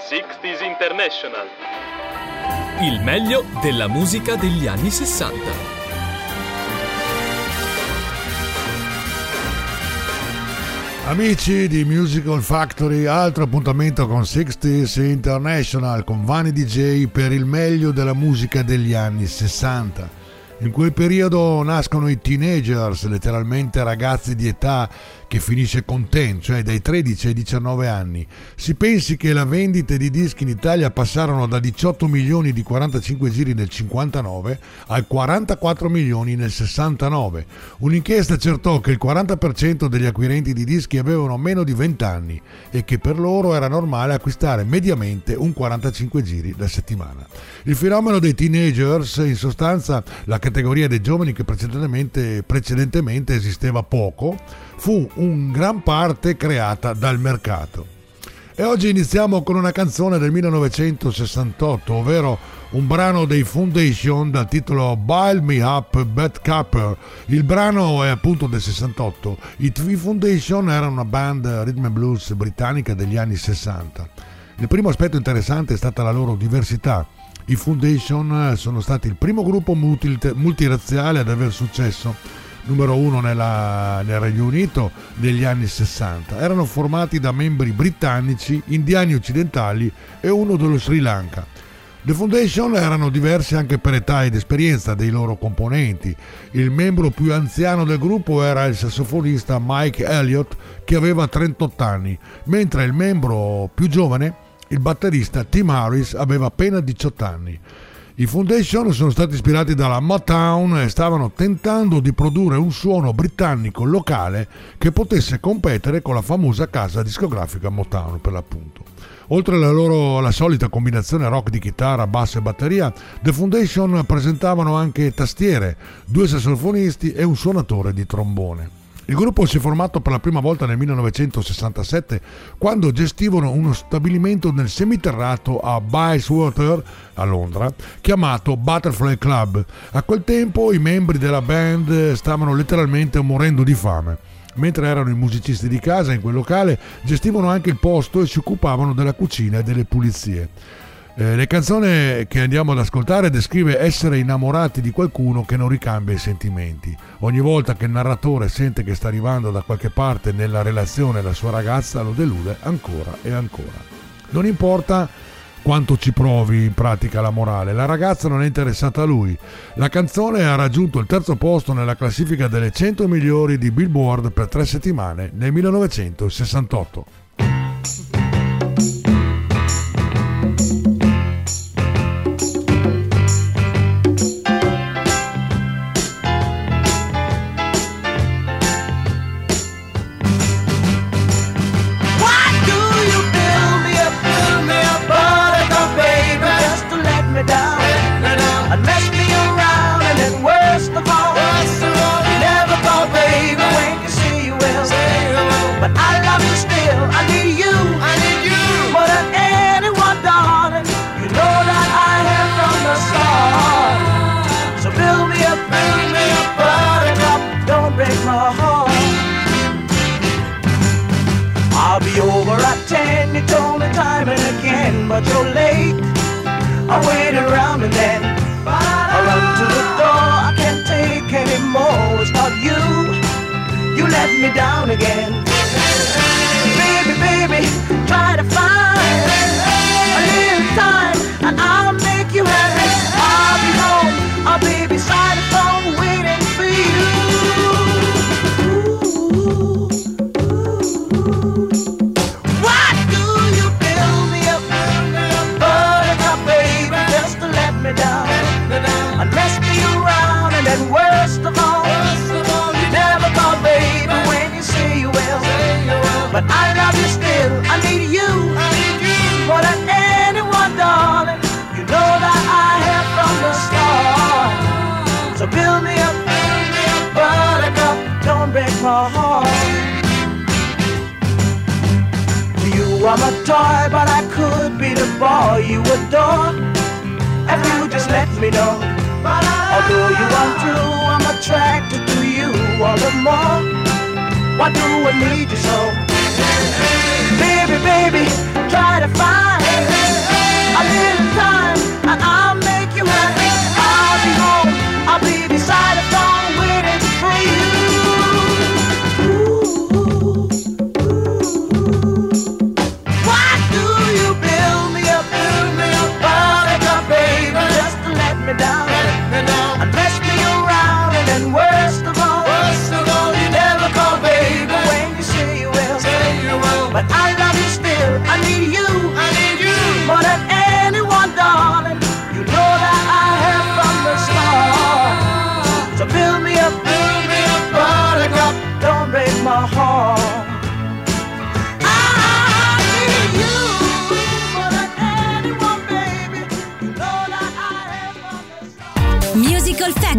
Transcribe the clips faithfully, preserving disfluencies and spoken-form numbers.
sessanta International. Il meglio della musica degli anni sessanta. Amici di Musical Factory, altro appuntamento con sessanta International, con Vanni D J per il meglio della musica degli anni sessanta. In quel periodo nascono i teenagers, letteralmente ragazzi di età che finisce con ten, cioè dai tredici ai diciannove anni. Si pensi che le vendite di dischi in Italia passarono da diciotto milioni di quarantacinque giri nel cinquantanove ai quarantaquattro milioni nel sessantanove. Un'inchiesta accertò che il quaranta per cento degli acquirenti di dischi avevano meno di venti anni e che per loro era normale acquistare mediamente un quarantacinque giri la settimana. Il fenomeno dei teenagers, in sostanza la categoria dei giovani che precedentemente, precedentemente esisteva poco, fu in gran parte creata dal mercato. E oggi iniziamo con una canzone del millenovecentosessantotto, ovvero un brano dei Foundation dal titolo Build Me Up Buttercup. Il brano è appunto del sessantotto. I Foundation erano una band rhythm and blues britannica degli anni sessanta. Il primo aspetto interessante è stata la loro diversità. I Foundation sono stati il primo gruppo multi, multirazziale ad aver successo, numero uno nella, nel Regno Unito negli anni sessanta. Erano formati da membri britannici, indiani occidentali e uno dello Sri Lanka. The Foundation erano diversi anche per età ed esperienza dei loro componenti. Il membro più anziano del gruppo era il sassofonista Mike Elliott, che aveva trentotto anni, mentre il membro più giovane, il batterista Tim Harris, aveva appena diciotto anni. I Foundation sono stati ispirati dalla Motown e stavano tentando di produrre un suono britannico locale che potesse competere con la famosa casa discografica Motown, per l'appunto. Oltre alla loro alla solita combinazione rock di chitarra, basso e batteria, The Foundation presentavano anche tastiere, due sassofonisti e un suonatore di trombone. Il gruppo si è formato per la prima volta nel millenovecentosessantasette, quando gestivano uno stabilimento nel seminterrato a Bayswater, a Londra, chiamato Butterfly Club. A quel tempo i membri della band stavano letteralmente morendo di fame. Mentre erano i musicisti di casa in quel locale, gestivano anche il posto e si occupavano della cucina e delle pulizie. Eh, le canzoni che andiamo ad ascoltare descrive essere innamorati di qualcuno che non ricambia i sentimenti. Ogni volta che il narratore sente che sta arrivando da qualche parte nella relazione la sua ragazza, lo delude ancora e ancora. Non importa quanto ci provi in pratica la morale, la ragazza non è interessata a lui. La canzone ha raggiunto il terzo posto nella classifica delle cento migliori di Billboard per tre settimane nel millenovecentosessantotto. But you're late. I waited around and then I run to the door. I can't take anymore. It's not you. You let me down again. Baby, baby, try to find a little time and I'll make you happy. I'll be home. I'll be beside the phone waiting for you. And mess me around, and then worst of all, you never call baby when you say you will. But I love you still, I need you more than anyone, darling. You know that I have from the start. So build me up, buttercup, don't break my heart. You are my toy, but I could be the boy you adore if you just let me know. Although you are true, I'm attracted to you all the more. Why do I need you so? Baby, baby, try to find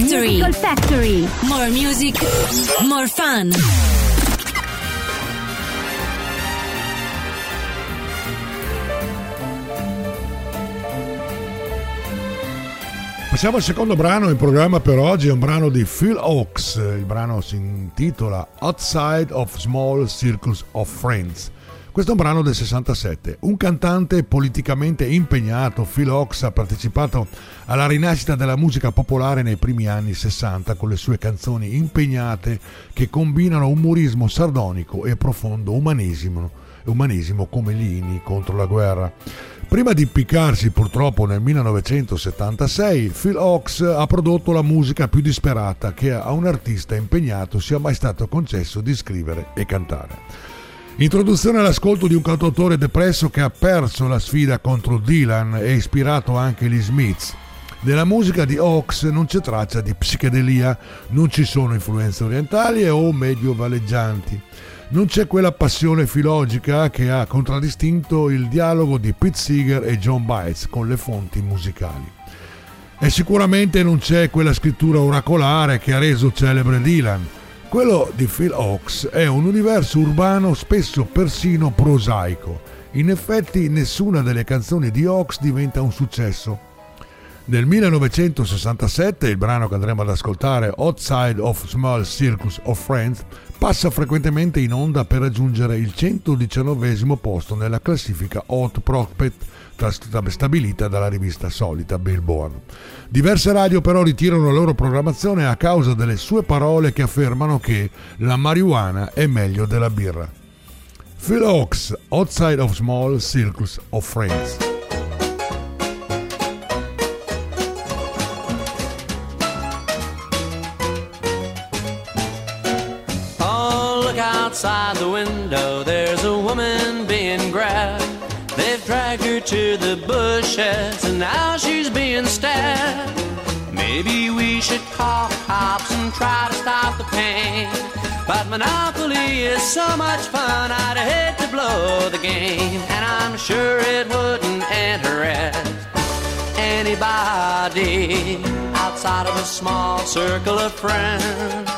Factory. Musical Factory. More music, more fun. Passiamo al secondo brano in programma per oggi, è un brano di Phil Ochs, il brano si intitola Outside of Small Circles of Friends. Questo è un brano del sessantasette. Un cantante politicamente impegnato, Phil Ochs ha partecipato alla rinascita della musica popolare nei primi anni sessanta con le sue canzoni impegnate che combinano umorismo sardonico e profondo umanesimo, umanesimo come gli inni contro la guerra. Prima di impiccarsi purtroppo nel millenovecentosettantasei, Phil Ochs ha prodotto la musica più disperata che a un artista impegnato sia mai stato concesso di scrivere e cantare. Introduzione all'ascolto di un cantautore depresso che ha perso la sfida contro Dylan e ispirato anche gli Smiths. Nella musica di Ochs non c'è traccia di psichedelia, non ci sono influenze orientali o mediovaleggianti. Non c'è quella passione filogica che ha contraddistinto il dialogo di Pete Seeger e John Baez con le fonti musicali. E sicuramente non c'è quella scrittura oracolare che ha reso celebre Dylan. Quello di Phil Ochs è un universo urbano spesso persino prosaico. In effetti nessuna delle canzoni di Ochs diventa un successo. Nel millenovecentosessantasette il brano che andremo ad ascoltare, Outside of Small Circles of Friends, passa frequentemente in onda per raggiungere il centodiciannovesimo posto nella classifica Hot Prospect stabilita dalla rivista solita Billboard. Diverse radio però ritirano la loro programmazione a causa delle sue parole che affermano che la marijuana è meglio della birra. Phil Ochs, Outside of Small Circles of Friends. Outside the window there's a woman being grabbed. They've dragged her to the bushes and now she's being stabbed. Maybe we should call cops and try to stop the pain, but Monopoly is so much fun I'd hate to blow the game, and I'm sure it wouldn't interest anybody outside of a small circle of friends.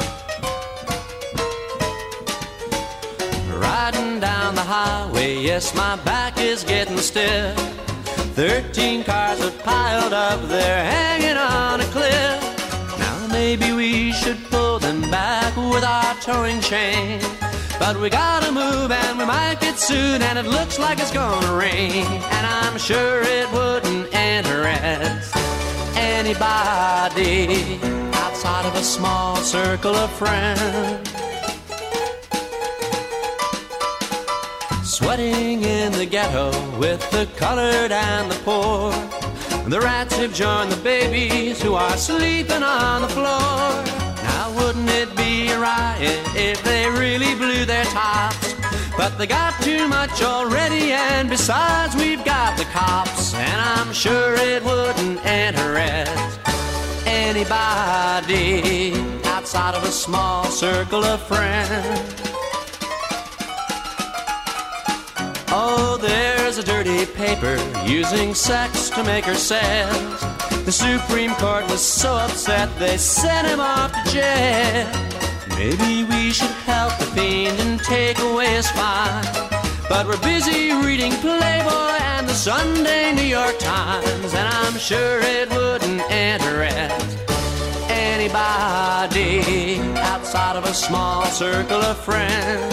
Riding down the highway, yes, my back is getting stiff. Thirteen cars are piled up there, hanging on a cliff. Now maybe we should pull them back with our towing chain, but we gotta move and we might get sued, and it looks like it's gonna rain, and I'm sure it wouldn't interest anybody outside of a small circle of friends. Sweating in the ghetto with the colored and the poor, the rats have joined the babies who are sleeping on the floor. Now wouldn't it be a riot if they really blew their tops? But they got too much already, and besides we've got the cops, and I'm sure it wouldn't interest anybody outside of a small circle of friends. Oh, there's a dirty paper using sex to make her sales. The Supreme Court was so upset they sent him off to jail. Maybe we should help the fiend and take away his fine, but we're busy reading Playboy and the Sunday New York Times, and I'm sure it wouldn't interest anybody outside of a small circle of friends.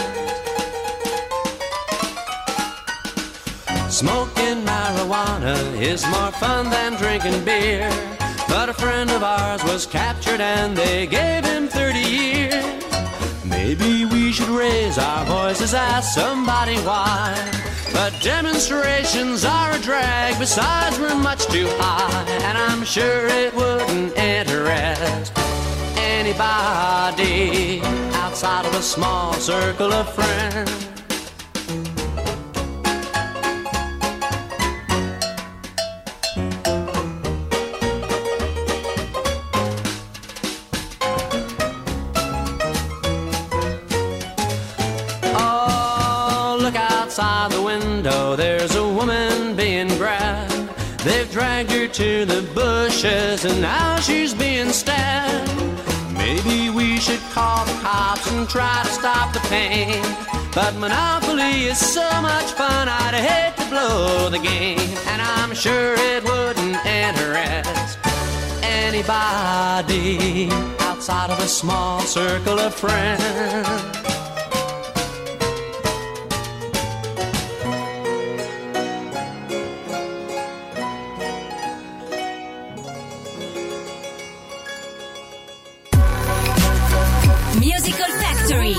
Smoking marijuana is more fun than drinking beer, but a friend of ours was captured and they gave him thirty years. Maybe we should raise our voices, ask somebody why, but demonstrations are a drag, besides we're much too high, and I'm sure it wouldn't interest anybody outside of a small circle of friends. Outside the window there's a woman being grabbed. They've dragged her to the bushes and now she's being stabbed. said, maybe we should call the cops and try to stop the pain. But Monopoly is so much fun, I'd hate to blow the game. And I'm sure it wouldn't interest anybody outside of a small circle of friends. Musical Factory.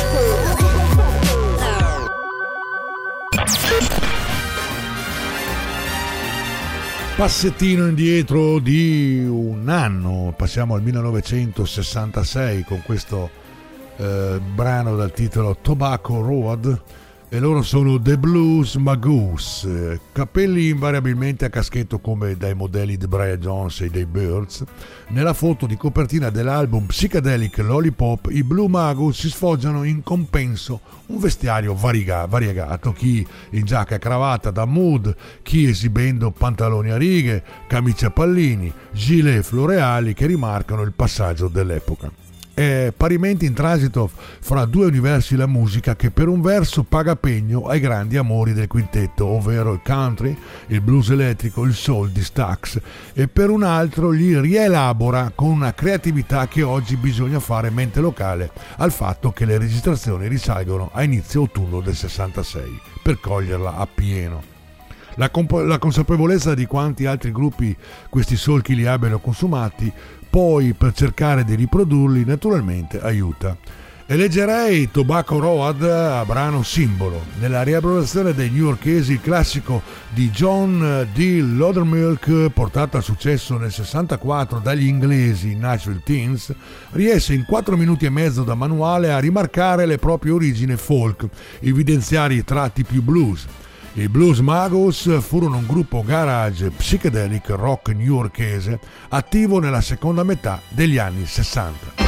Passettino indietro di un anno, passiamo al millenovecentosessantasei con questo eh, brano dal titolo Tobacco Road, e loro sono The Blues Magoos, capelli invariabilmente a caschetto come dai modelli di Brian Jones e dei Byrds. Nella foto di copertina dell'album Psychedelic Lollipop i Blue Magoos si sfoggiano in compenso un vestiario variega, variegato, chi in giacca e cravatta da mood, chi esibendo pantaloni a righe, camicie a pallini, gilet floreali che rimarcano il passaggio dell'epoca. È parimenti in transito fra due universi la musica che per un verso paga pegno ai grandi amori del quintetto, ovvero il country, il blues elettrico, il soul di Stax, e per un altro li rielabora con una creatività che oggi bisogna fare mente locale al fatto che le registrazioni risalgono a inizio autunno del sessantasei per coglierla appieno. La, comp- la consapevolezza di quanti altri gruppi questi solchi li abbiano consumati poi per cercare di riprodurli naturalmente aiuta. Eleggerei Tobacco Road a brano simbolo. Nella rielaborazione dei newyorkesi il classico di John D. Loudermilk, portato al successo nel sessantaquattro dagli inglesi Nashville Teens, riesce in quattro minuti e mezzo da manuale a rimarcare le proprie origini folk, evidenziare i tratti più blues. I Blues Magoos furono un gruppo garage psychedelic rock newyorkese attivo nella seconda metà degli anni sessanta.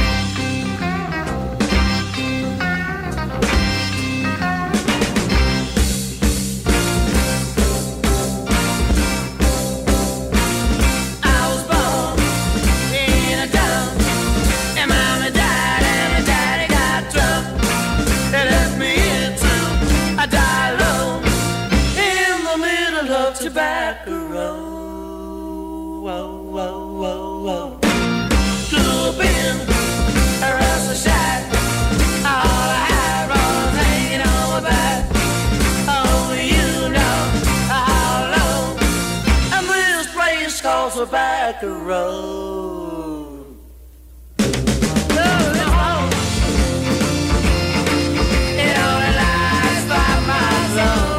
Tobacco Road, whoa, whoa, whoa, whoa. Flew up in a rustle shot, all the high rollers hanging on my back. Oh, you know how long and this place called Tobacco Road. Oh, no. It only lasts five miles long.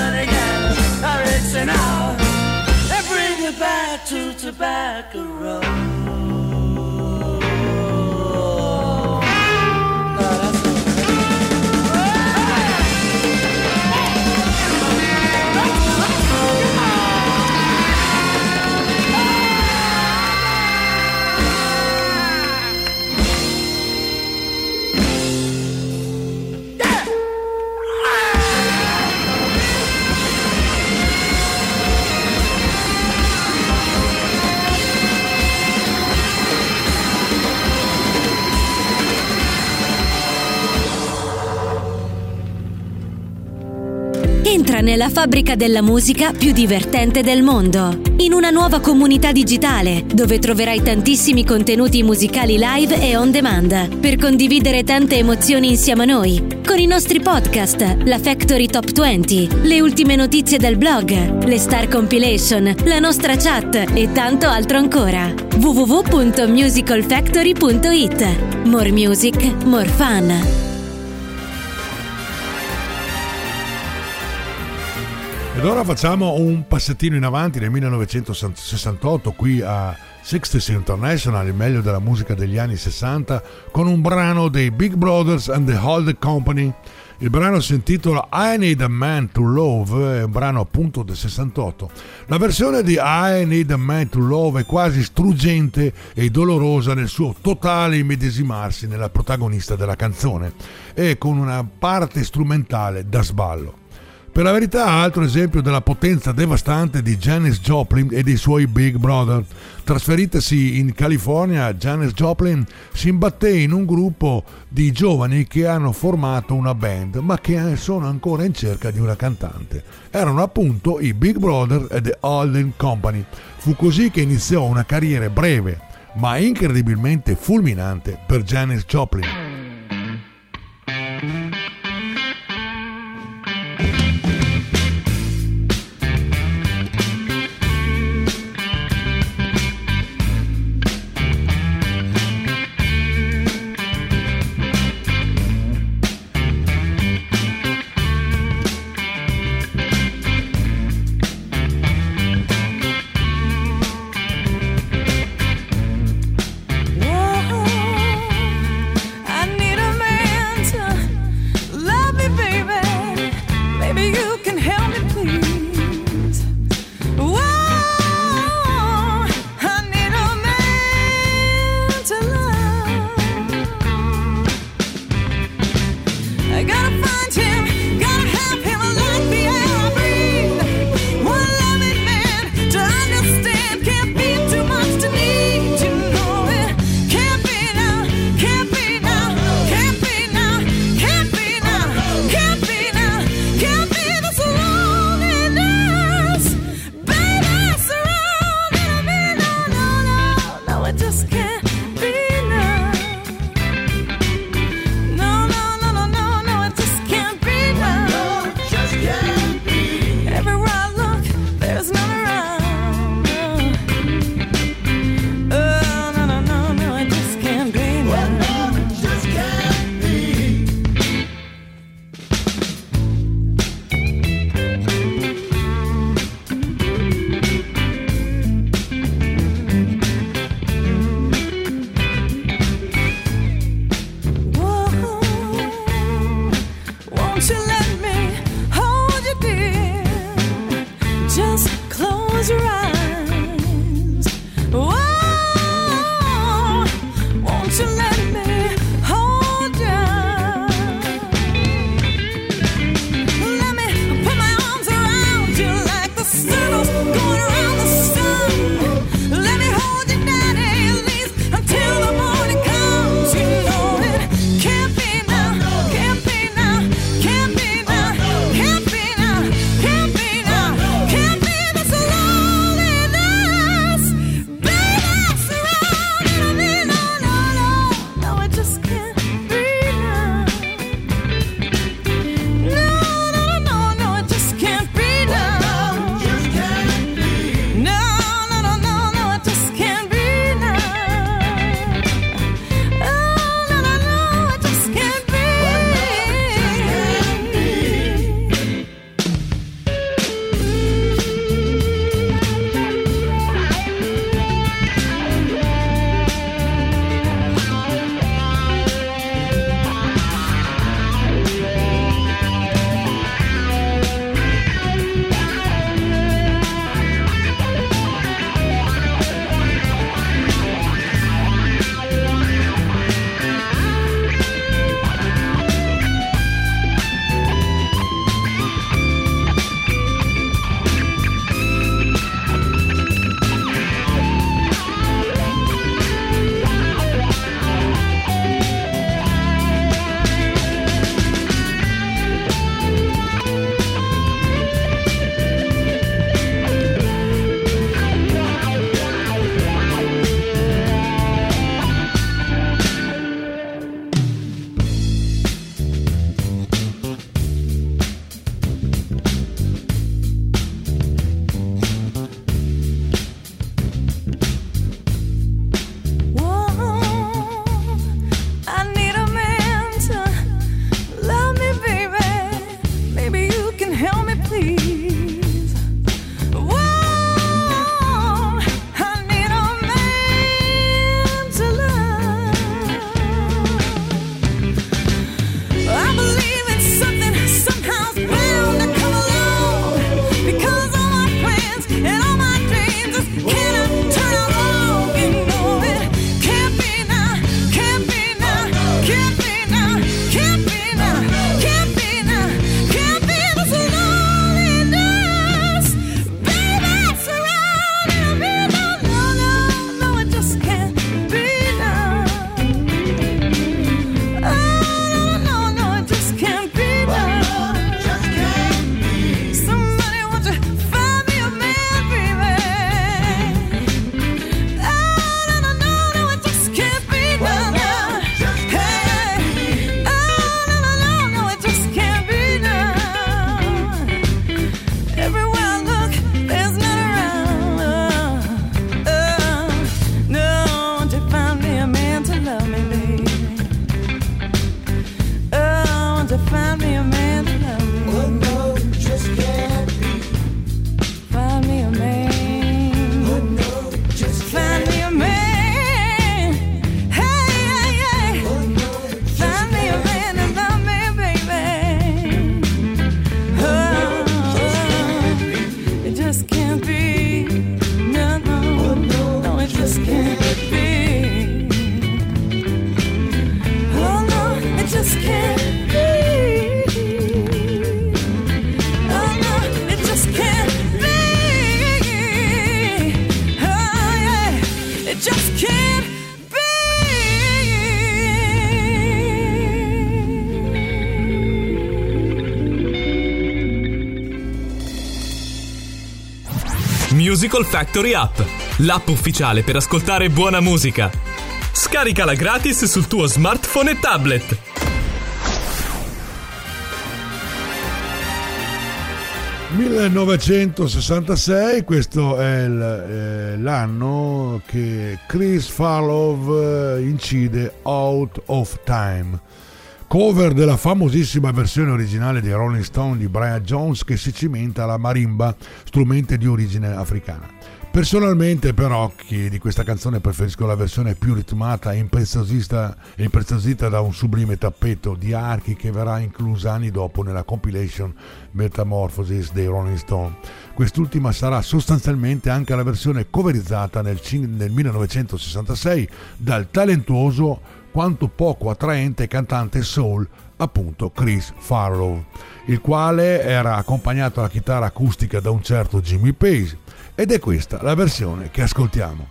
and again. I reach out and bring you back to Tobacco Road. Entra nella fabbrica della musica più divertente del mondo, in una nuova comunità digitale dove troverai tantissimi contenuti musicali live e on demand per condividere tante emozioni insieme a noi, con i nostri podcast, la Factory Top venti, le ultime notizie del blog, le Star Compilation, la nostra chat e tanto altro ancora. w w w punto musical factory punto i t. More music, more fun. Ed ora facciamo un passettino in avanti nel millenovecentosessantotto qui a sixties International, il meglio della musica degli anni sessanta, con un brano dei Big Brothers and the Holding Company. Il brano si intitola I Need a Man to Love, è un brano appunto del sessantotto. La versione di I Need a Man to Love è quasi struggente e dolorosa nel suo totale immedesimarsi nella protagonista della canzone e con una parte strumentale da sballo. Per la verità, altro esempio della potenza devastante di Janis Joplin e dei suoi Big Brother. Trasferitasi in California, Janis Joplin si imbatté in un gruppo di giovani che hanno formato una band, ma che sono ancora in cerca di una cantante. Erano appunto i Big Brother e The Holding Company. Fu così che iniziò una carriera breve, ma incredibilmente fulminante per Janis Joplin. I Musical Factory App, l'app ufficiale per ascoltare buona musica. Scaricala gratis sul tuo smartphone e tablet. millenovecentosessantasei, questo è il, eh, l'anno che Chris Farlow incide Out of Time, cover della famosissima versione originale di Rolling Stone di Brian Jones, che si cimenta alla marimba, strumento di origine africana. Personalmente però che di questa canzone preferisco la versione più ritmata e impreziosita, impreziosita da un sublime tappeto di archi che verrà inclusa anni dopo nella compilation Metamorphosis dei Rolling Stone. Quest'ultima sarà sostanzialmente anche la versione coverizzata nel, nel millenovecentosessantasei dal talentuoso quanto poco attraente cantante soul, appunto Chris Farlow, il quale era accompagnato alla chitarra acustica da un certo Jimmy Page. Ed è questa la versione che ascoltiamo.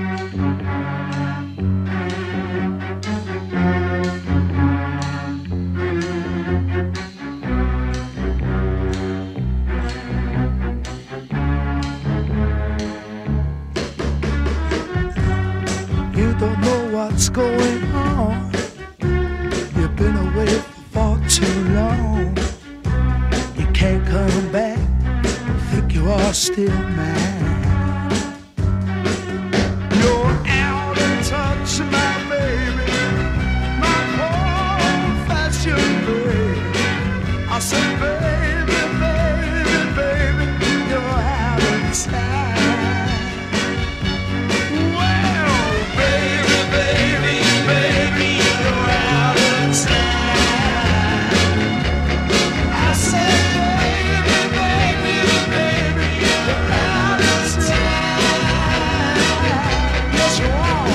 You don't know what's going on. You've been away for far too long. You can't come back. Think you are still mine. You're out of touch, my baby, my old-fashioned baby. I said, baby, baby, baby, you're out of time. Well, baby, baby, baby, you're out of time. I said, baby, baby, baby, you're out of time. Yes, you are,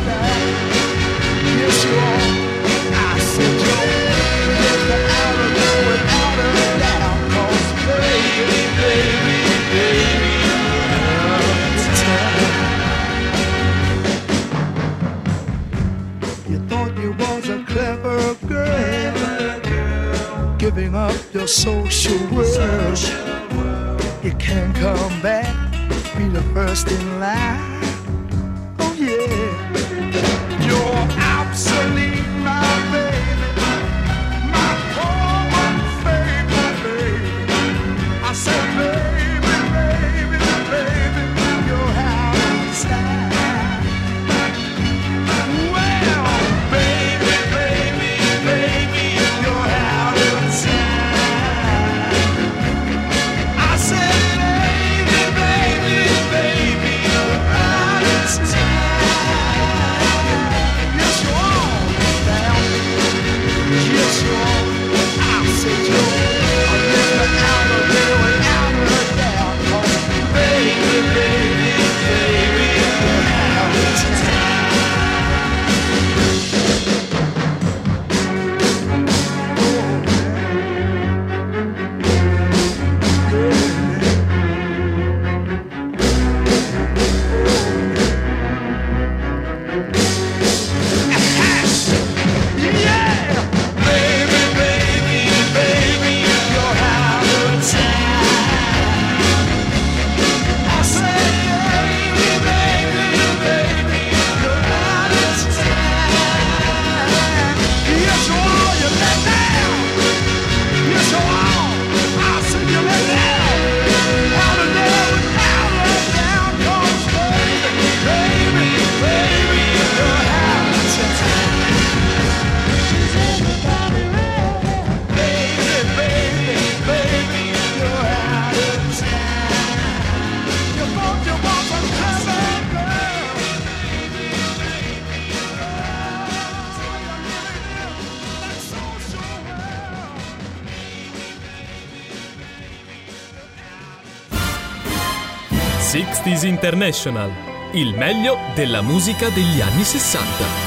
yes, you are. I said, you're out of there without a doubt. 'Cause baby, baby, baby, you're out of time. You thought you was a clever girl, giving up your social world. You can't come back, be the first in line. Oh yeah, you're obsolete, my baby, my poor unfaithful baby. I said, baby, baby, baby, you're out of time. Well, baby, baby, baby, you're out of time. I said, baby, baby, baby, you're out of time. Yes, you are, now. Yes, you are. I said, you're a little out of there without a doubt. 'Cause baby, baby, baby, you're out of time. Yeah! Baby, baby, baby, you're out of time. I said, baby, baby, baby, you're out of time. Yes, you are, you let down. Yes, you are. I said, you let down. Out of there without a doubt. 'Cause baby, baby, baby, you're out of time. Baby, baby, baby, you're out of time. You thought you was a clever girl. That's social world. sixties International, il meglio della musica degli anni sessanta.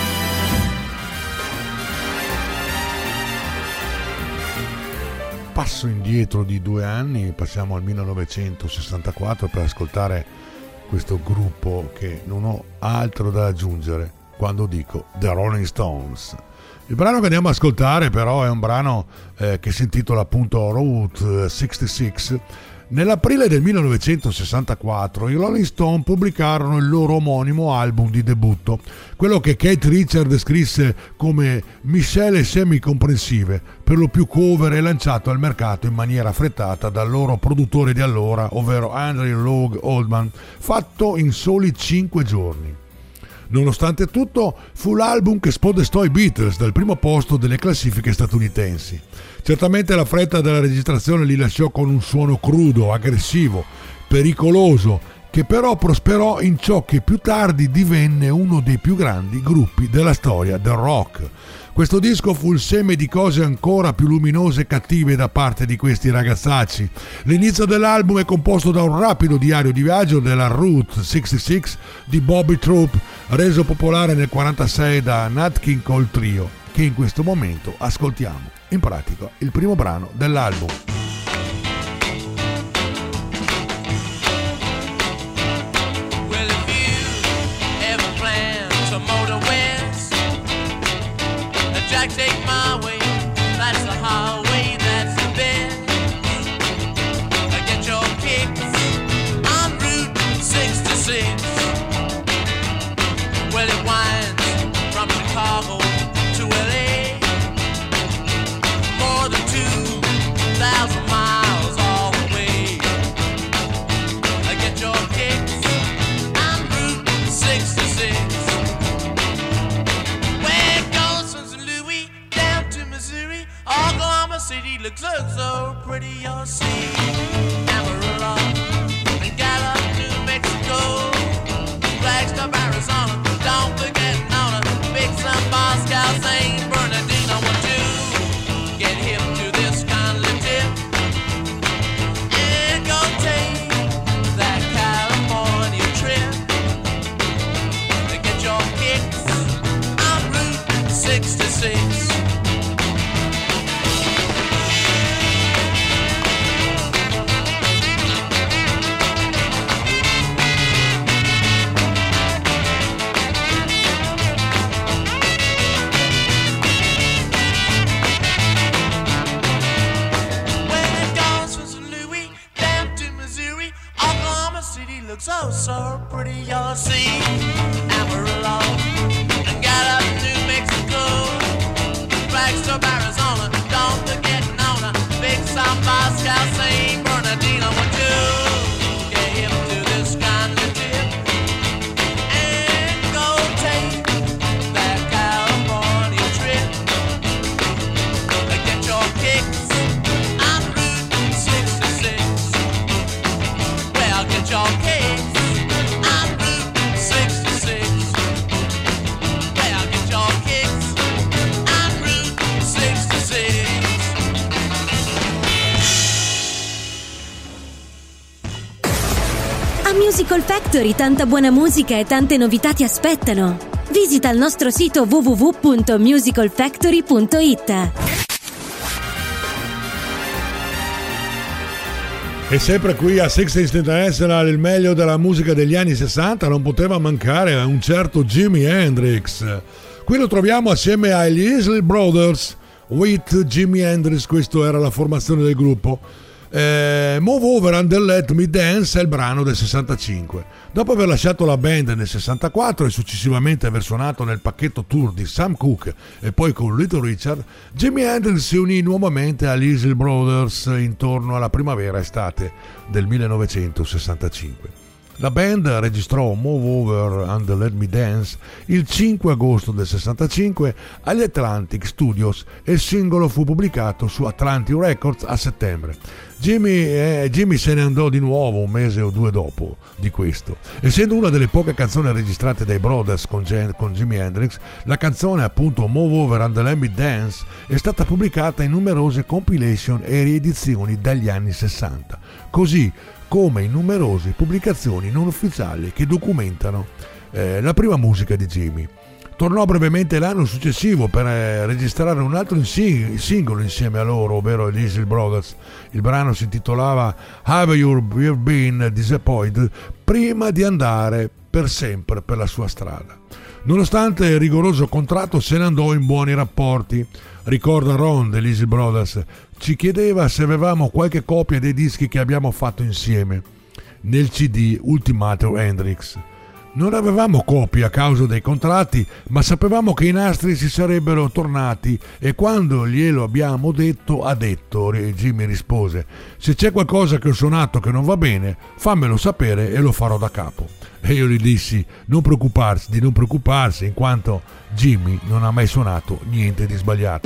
Passo indietro di due anni, passiamo al millenovecentosessantaquattro per ascoltare questo gruppo che non ho altro da aggiungere quando dico The Rolling Stones. Il brano che andiamo ad ascoltare però è un brano eh, che si intitola appunto Route sessantasei, Nell'aprile del millenovecentosessantaquattro i Rolling Stone pubblicarono il loro omonimo album di debutto, quello che Keith Richards descrisse come miscele semicomprensive, per lo più cover e lanciato al mercato in maniera affrettata dal loro produttore di allora, ovvero Andrew Loog Oldham, fatto in soli cinque giorni. Nonostante tutto, fu l'album che spodestò i Beatles dal primo posto delle classifiche statunitensi. Certamente la fretta della registrazione li lasciò con un suono crudo, aggressivo, pericoloso, che però prosperò in ciò che più tardi divenne uno dei più grandi gruppi della storia del rock. Questo disco fu il seme di cose ancora più luminose e cattive da parte di questi ragazzacci. L'inizio dell'album è composto da un rapido diario di viaggio della Route sessantasei di Bobby Troop, reso popolare nel quarantasei da Nat King Cole Trio, che in questo momento ascoltiamo. In pratica, il primo brano dell'album. Take my way, that's the highway, that's the best. Get your kicks on Route sixty-six. Well, it winds from Chicago to L A, more than two thousand miles all the way. Get your kicks on Route sixty-six. Oklahoma City looks, looks so pretty, you'll see. Amarillo and Gallup, New Mexico, Flagstaff, Arizona. Don't forget Nona, Big Sun, Moscow, Saint Bernardino. I want to get hip to this kind of tip and go take that California trip. Get your kicks on Route sixty-six. Looks so, so pretty, you'll see. Amarillo and Gallup, New Mexico, Flagstaff, Arizona. Don't forget Nona, Big Sun, Moscow, Saint Bernardino. Want to get hip to this kind of tip and go take that California trip. Get your kicks on Route sixty-six. Well, get your kicks. Musical Factory, tanta buona musica e tante novità ti aspettano. Visita il nostro sito w w w punto musical factory punto i t. E sempre qui a sessanta International il meglio della musica degli anni sessanta non poteva mancare un certo Jimi Hendrix. Qui lo troviamo assieme agli Isley Brothers with Jimi Hendrix, questa era la formazione del gruppo. Eh, Move Over and Let Me Dance è il brano del sessantacinque. Dopo aver lasciato la band nel sessantaquattro e successivamente aver suonato nel pacchetto tour di Sam Cooke e poi con Little Richard, Jimi Hendrix si unì nuovamente agli Isley Brothers intorno alla primavera-estate del millenovecentosessantacinque. La band registrò Move Over and Let Me Dance il cinque agosto del sessantacinque agli Atlantic Studios e il singolo fu pubblicato su Atlantic Records a settembre. Jimmy, eh, Jimmy se ne andò di nuovo un mese o due dopo di questo. Essendo una delle poche canzoni registrate dai Brothers con, Gen- con Jimi Hendrix, la canzone appunto Move Over and Let Me Dance è stata pubblicata in numerose compilation e riedizioni dagli anni sessanta, così come in numerose pubblicazioni non ufficiali che documentano eh, la prima musica di Jimmy. Tornò brevemente l'anno successivo per eh, registrare un altro insing- singolo insieme a loro, ovvero gli Isley Brothers. Il brano si intitolava Have You Been Disappointed, prima di andare per sempre per la sua strada. Nonostante il rigoroso contratto se ne andò in buoni rapporti. Ricorda Ron degli Easy Brothers, ci chiedeva se avevamo qualche copia dei dischi che abbiamo fatto insieme nel C D Ultimato Hendrix. Non avevamo copie a causa dei contratti, ma sapevamo che i nastri si sarebbero tornati e quando glielo abbiamo detto, ha detto, Jimmy rispose, se c'è qualcosa che ho suonato che non va bene, fammelo sapere e lo farò da capo. E io gli dissi, non preoccuparsi, di non preoccuparsi, in quanto Jimmy non ha mai suonato niente di sbagliato.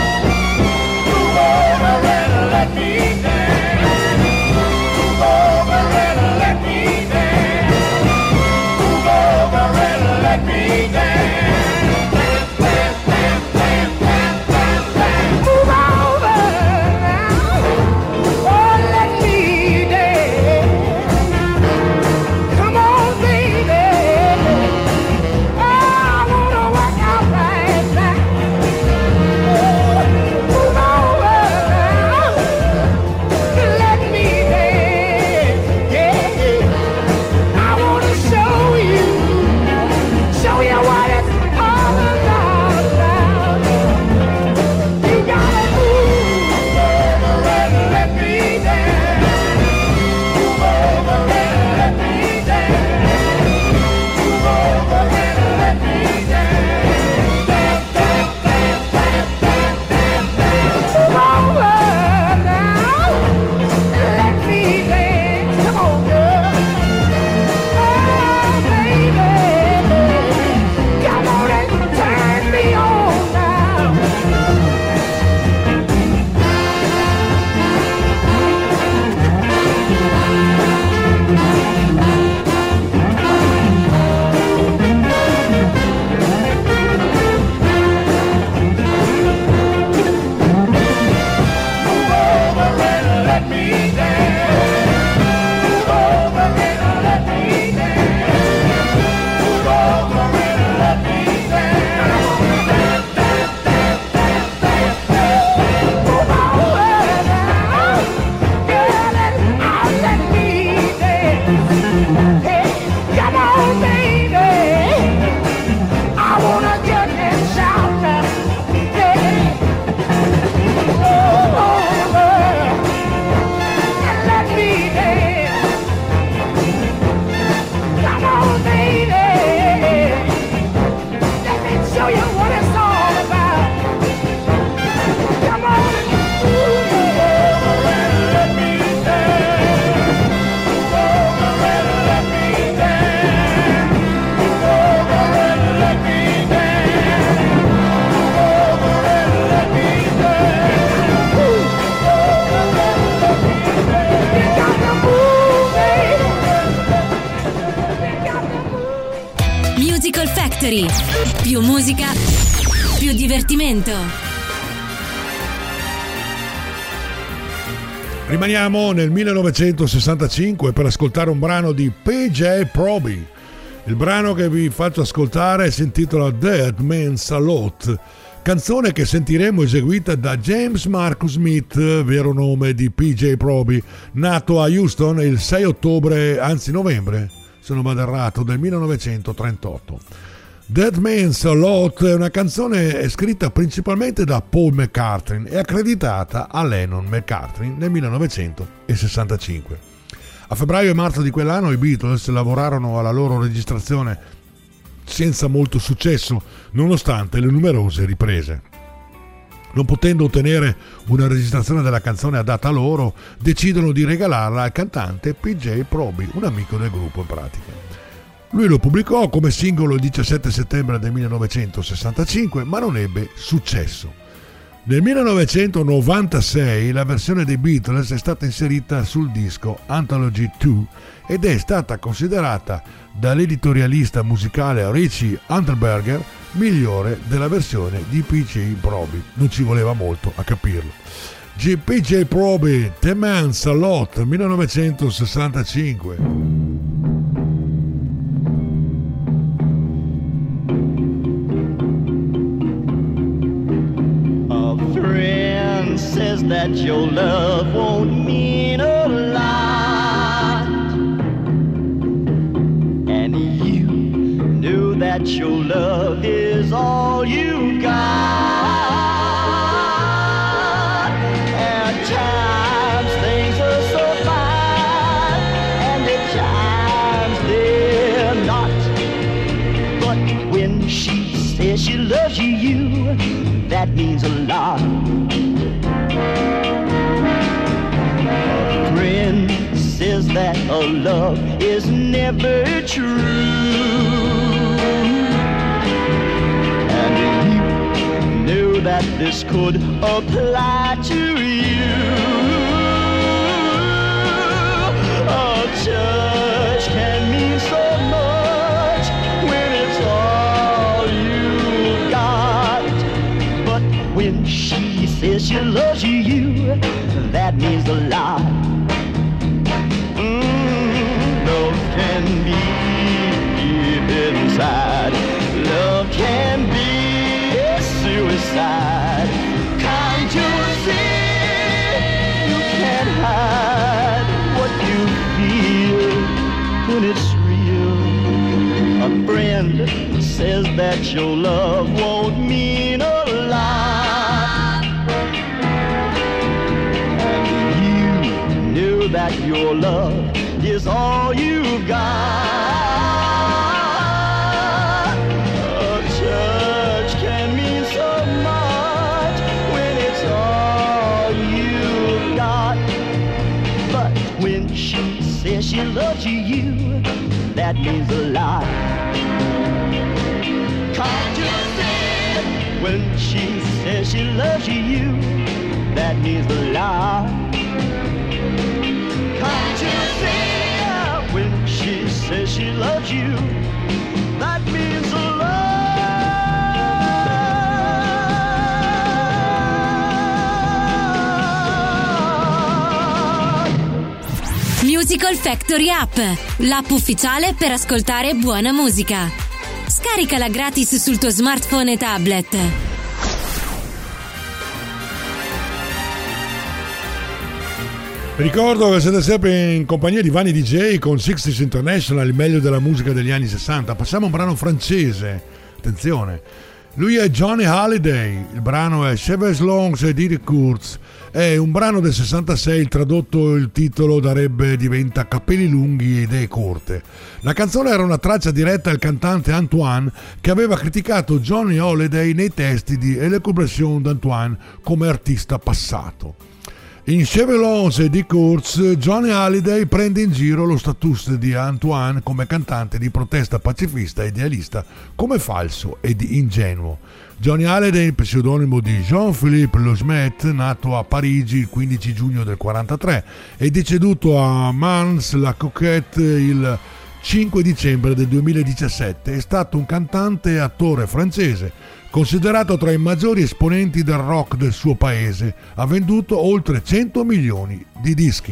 Più musica, più divertimento. Rimaniamo nel millenovecentosessantacinque per ascoltare un brano di P J Proby. Il brano che vi faccio ascoltare si intitola Dead Means a Lot, canzone che sentiremo eseguita da James Marcus Smith, vero nome di P J Proby, nato a Houston il sei ottobre, anzi novembre, se non vado errato, del millenovecentotrentotto. Dead Means a Lot è una canzone scritta principalmente da Paul McCartney e accreditata a Lennon McCartney nel millenovecentosessantacinque. A febbraio e marzo di quell'anno i Beatles lavorarono alla loro registrazione senza molto successo, nonostante le numerose riprese. Non potendo ottenere una registrazione della canzone adatta a loro, decidono di regalarla al cantante P J Proby, un amico del gruppo in pratica. Lui lo pubblicò come singolo il diciassette settembre del millenovecentosessantacinque, ma non ebbe successo. Nel millenovecentonovantasei la versione dei Beatles è stata inserita sul disco Anthology due ed è stata considerata dall'editorialista musicale Richie Unterberger migliore della versione di P J Proby. Non ci voleva molto a capirlo. P J Proby, The Man's a Lot, millenovecentosessantacinque. Says that your love won't mean a lot, and you that your love is all you got. At times things are so fine, and at times they're not. But when she says she loves you, you, that means a lot. A friend says that a love is never true, and you know that this could apply to you. A touch can mean so much when it's all you got, but when she says she loves you, you, that means a lot. Can be deep inside. Love can be a suicide. Can't you see? You can't hide what you feel when it's real. A friend says that your love won't mean a lot, and you know that your love is all you've got. A touch can mean so much when it's all you've got, but when she says she loves you, you, that means a lot. Can't you see? When she says she loves you, you, that means a lot. Can't you see? When she says she loves you, that means a lot. Musical Factory App, l'app ufficiale per ascoltare buona musica. Scaricala gratis sul tuo smartphone e tablet. Ricordo che siete sempre in compagnia di Vanni D J con sixties International, il meglio della musica degli anni sessanta. Passiamo a un brano francese, attenzione. Lui è Johnny Hallyday, il brano è Cheveux Longs et Idées Courtes. È un brano del sessantasei, tradotto il titolo darebbe diventa Capelli lunghi e idee corte. La canzone era una traccia diretta al cantante Antoine, che aveva criticato Johnny Hallyday nei testi di Élucubration d'Antoine come artista passato. In Cheveux Longs et Idées Courtes, Johnny Hallyday prende in giro lo status di Antoine come cantante di protesta pacifista e idealista, come falso ed ingenuo. Johnny Hallyday, il pseudonimo di Jean-Philippe Losmet, nato a Parigi il quindici giugno del quarantatré e deceduto a Mans-la-Coquette il cinque dicembre del duemiladiciassette, è stato un cantante e attore francese, considerato tra i maggiori esponenti del rock del suo paese. Ha venduto oltre cento milioni di dischi.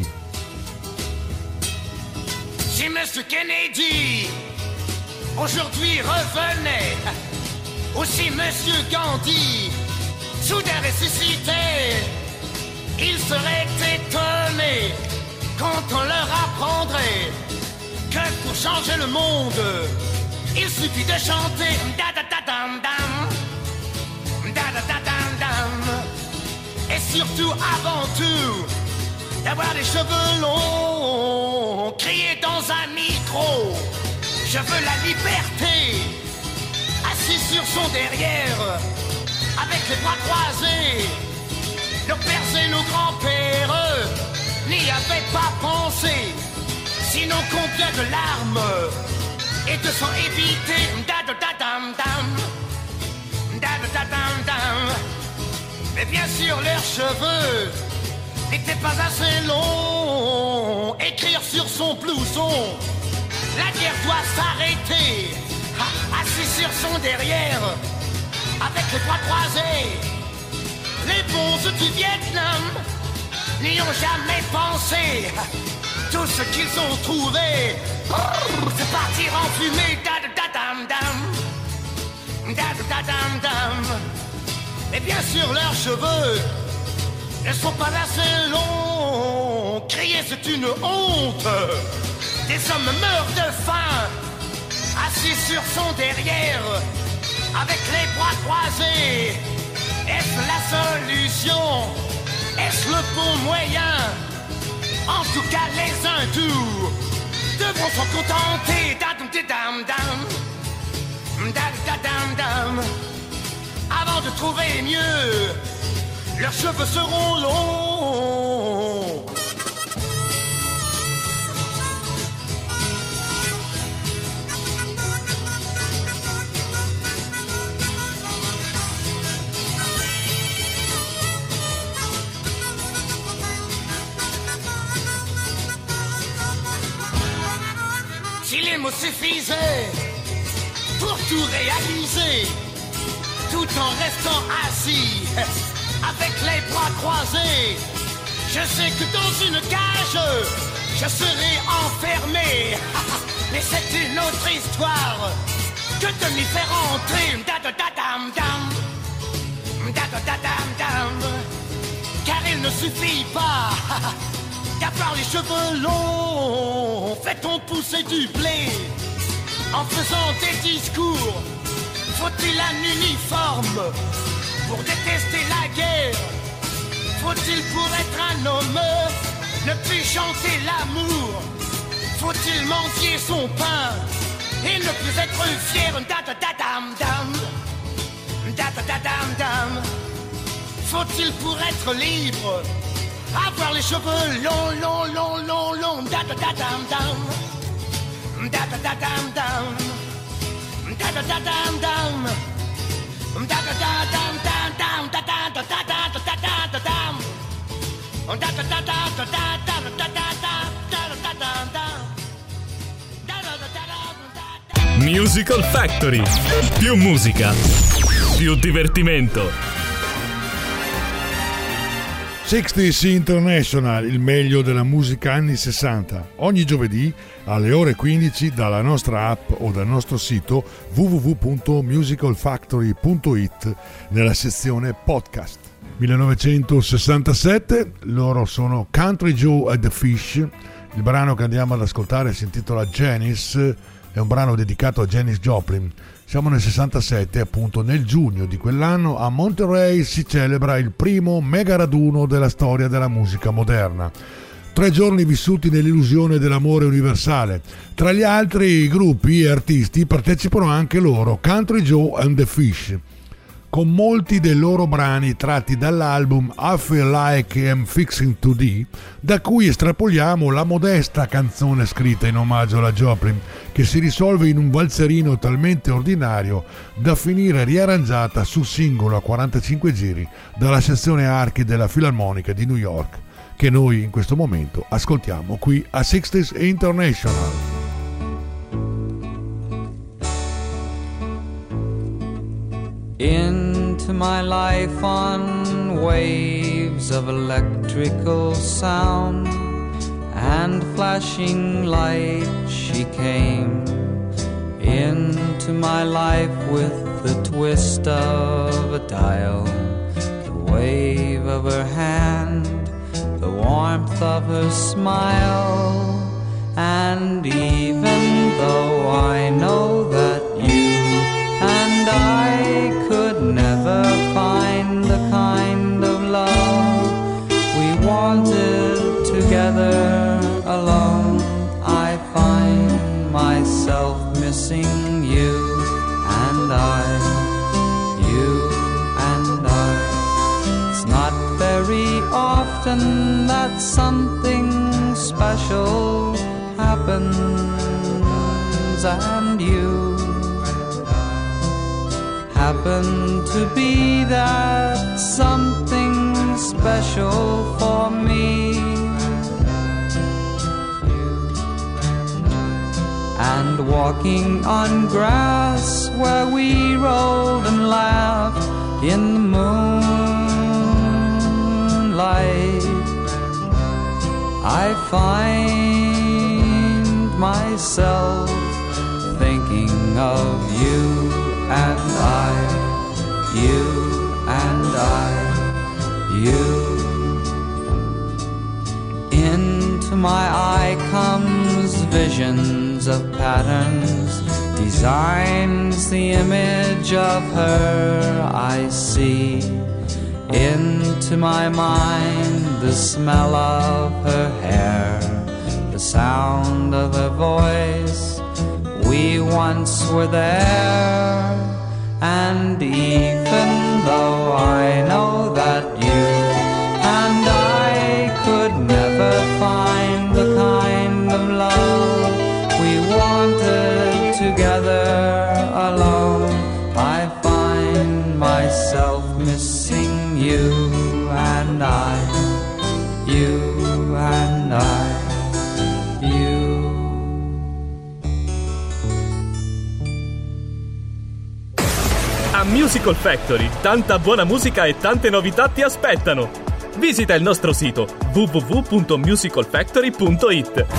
Si Monsieur Kennedy aujourd'hui revenait, aussi Monsieur Gandhi soudain ressuscité, il serait étonné quand on leur apprendrait que pour changer le monde il suffit de chanter da da da dam dam, da da da dam dam, et surtout avant tout d'avoir des cheveux longs, crier dans un micro, je veux la liberté, assis sur son derrière, avec les bras croisés, nos pères et nos grands-pères n'y avaient pas pensé, sinon combien de larmes et de sang évité, da da da dam dam, da da da dam dam. Mais bien sûr leurs cheveux n'étaient pas assez longs. Écrire sur son blouson, la guerre doit s'arrêter. Ah, assis sur son derrière, avec les bras croisés, les bons du Vietnam n'y ont jamais pensé. Tout ce qu'ils ont trouvé, c'est partir en fumée, da da da dam dam, da da da dam dam. Et bien sûr leurs cheveux ne sont pas assez longs. Crier c'est une honte. Des hommes meurent de faim, assis sur son derrière, avec les bras croisés. Est-ce la solution? Est-ce le bon moyen? En tout cas, les hindous devront s'en contenter. Dam-dam-dam-dam. Dam-dam-dam-dam. Avant de trouver mieux, leurs cheveux seront longs. Si les mots suffisaient pour tout réaliser, tout en restant assis, avec les bras croisés, je sais que dans une cage, je serai enfermé. Mais c'est une autre histoire que de m'y faire entrer. Da-da-da-dam-dam. Da-da-da-dam-dam. Car il ne suffit pas d'avoir les cheveux longs. Fait-on pousser du blé en faisant des discours? Faut-il un uniforme pour détester la guerre? Faut-il pour être un homme ne plus chanter l'amour? Faut-il mendier son pain et ne plus être fier? Da-da-da-dam-dam. Da-da-da-dam-dam. Faut-il pour être libre avoir les cheveux longs, longs, longs, longs, longs? Da-da-da-dam-dam. Da-da-da-dam-dam. Da-da-da-dam-dam. Da-da-da-dam-dam-dam. Da-da-da-da-da-da-da-da-da-dam. Da-da-da-da-da-da-da-da-da-da. Musical Factory. Più musica, più divertimento. sessanta International, il meglio della musica anni sessanta. Ogni giovedì alle ore quindici dalla nostra app o dal nostro sito w w w punto musical factory punto i t nella sezione podcast. millenovecentosessantasette, loro sono Country Joe and the Fish. Il brano che andiamo ad ascoltare si intitola Janis, è un brano dedicato a Janis Joplin. Siamo nel sessantasette, appunto nel giugno di quell'anno a Monterey si celebra il primo mega raduno della storia della musica moderna. Tre giorni vissuti nell'illusione dell'amore universale. Tra gli altri gruppi e artisti partecipano anche loro, Country Joe and the Fish, con molti dei loro brani tratti dall'album I Feel Like I'm Fixing to D, da cui estrapoliamo la modesta canzone scritta in omaggio alla Joplin, che si risolve in un valzerino talmente ordinario da finire riarrangiata sul singolo a quarantacinque giri dalla sezione archi della Filarmonica di New York, che noi in questo momento ascoltiamo qui a sessanta International. Into my life on waves of electrical sound and flashing light she came into my life with the twist of a dial, the wave of her hand, the warmth of her smile. And even though I know that you and I could never find the kind of love we wanted together alone, I find myself missing you and I, you and I. It's not very often that something special happens, and you happen to be that something special for me. And walking on grass where we rolled and laughed in the moonlight, I find myself thinking of you and I, you and I, you. Into my eye comes visions of patterns designs the image of her I see. Into my mind the smell of her hair, the sound of her voice. We once were there, and even though I know that you and I could never find the kind of love we wanted together alone, I find myself missing you and I, you and I, you. A Musical Factory, tanta buona musica e tante novità ti aspettano. Visita il nostro sito w w w punto musical factory punto i t.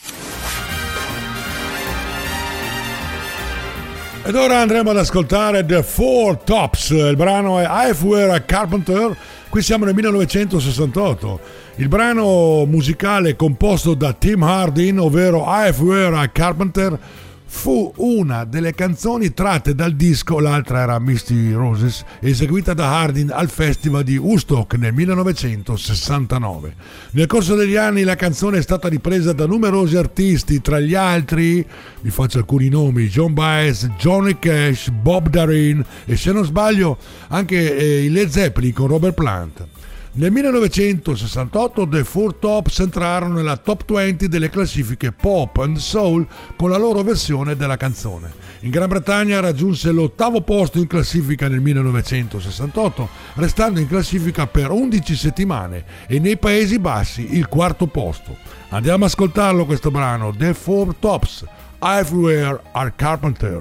Ed ora andremo ad ascoltare The Four Tops. Il brano è If We're a Carpenter. Qui siamo nel millenovecentosessantotto. Il brano musicale composto da Tim Hardin, ovvero If We're a Carpenter, fu una delle canzoni tratte dal disco, l'altra era Misty Roses, eseguita da Hardin al festival di Woodstock nel millenovecentosessantanove. Nel corso degli anni la canzone è stata ripresa da numerosi artisti, tra gli altri, vi faccio alcuni nomi: John Baez, Johnny Cash, Bob Darin e, se non sbaglio, anche eh, i Led Zeppelin con Robert Plant. Nel millenovecentosessantotto The Four Tops entrarono nella top venti delle classifiche pop and soul con la loro versione della canzone. In Gran Bretagna raggiunse l'ottavo posto in classifica nel millenovecentosessantotto, restando in classifica per undici settimane, e nei Paesi Bassi il quarto posto. Andiamo a ascoltarlo questo brano, The Four Tops, If We're a Carpenter.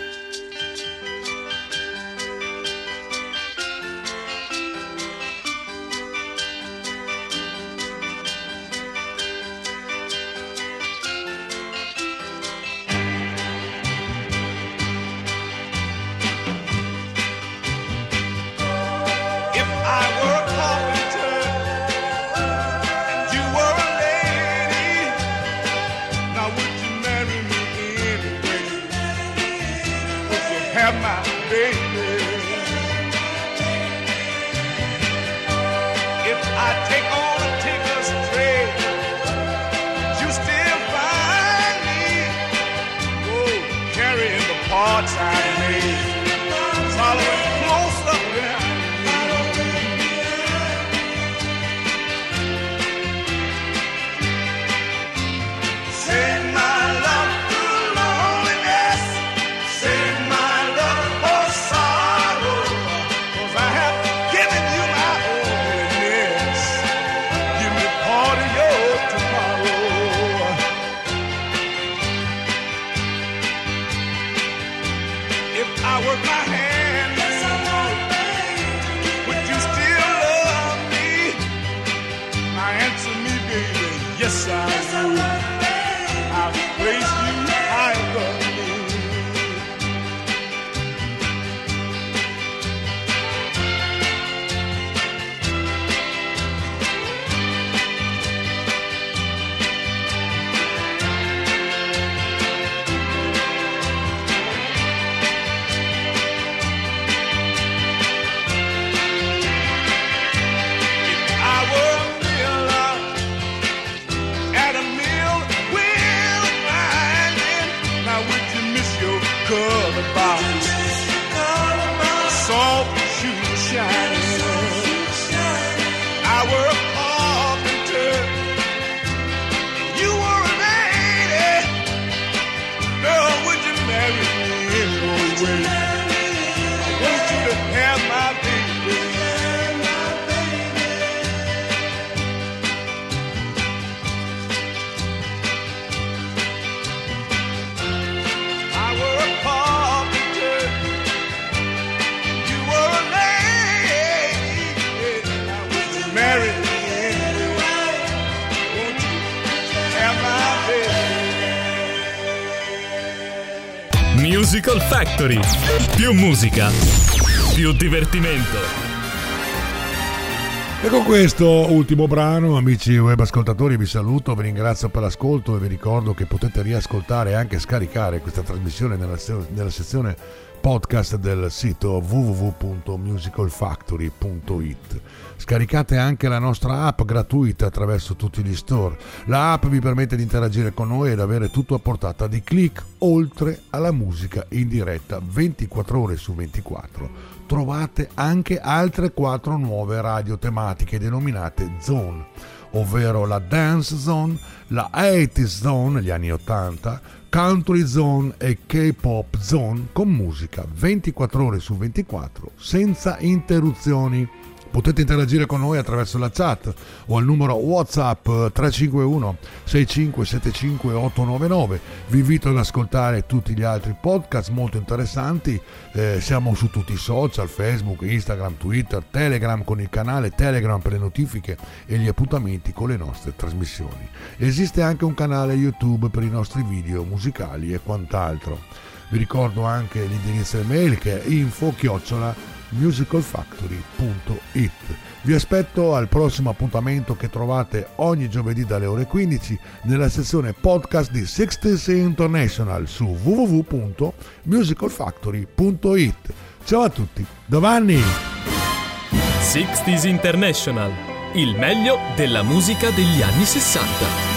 Musical Factory. Più musica, più divertimento. E con questo ultimo brano, amici web ascoltatori, vi saluto, vi ringrazio per l'ascolto e vi ricordo che potete riascoltare e anche scaricare questa trasmissione nella, nella sezione podcast del sito w w w punto musical factory punto i t. Scaricate anche la nostra app gratuita attraverso tutti gli store. La app vi permette di interagire con noi ed avere tutto a portata di click, oltre alla musica in diretta ventiquattro ore su ventiquattro. Trovate anche altre quattro nuove radio tematiche denominate Zone, ovvero la Dance Zone, la ottanta Zone, gli anni ottanta, Country Zone e K-Pop Zone, con musica ventiquattro ore su ventiquattro senza interruzioni. Potete interagire con noi attraverso la chat o al numero WhatsApp tre cinque uno sei cinque sette cinque otto nove nove. Vi invito ad ascoltare tutti gli altri podcast molto interessanti. Eh, siamo su tutti i social, Facebook, Instagram, Twitter, Telegram, con il canale Telegram per le notifiche e gli appuntamenti con le nostre trasmissioni. Esiste anche un canale YouTube per i nostri video musicali e quant'altro. Vi ricordo anche l'indirizzo email che è info chiocciola musical factory punto i t. Vi aspetto al prossimo appuntamento che trovate ogni giovedì dalle ore quindici nella sezione podcast di sixties International su w w w punto musical factory punto i t. Ciao a tutti, da Vanni! sixties International, il meglio della musica degli anni sessanta.